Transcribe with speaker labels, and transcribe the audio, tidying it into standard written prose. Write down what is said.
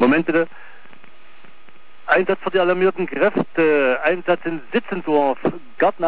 Speaker 1: Moment bitte. Einsatz für die alarmierten Kräfte. Einsatz in Sitzendorf. Garten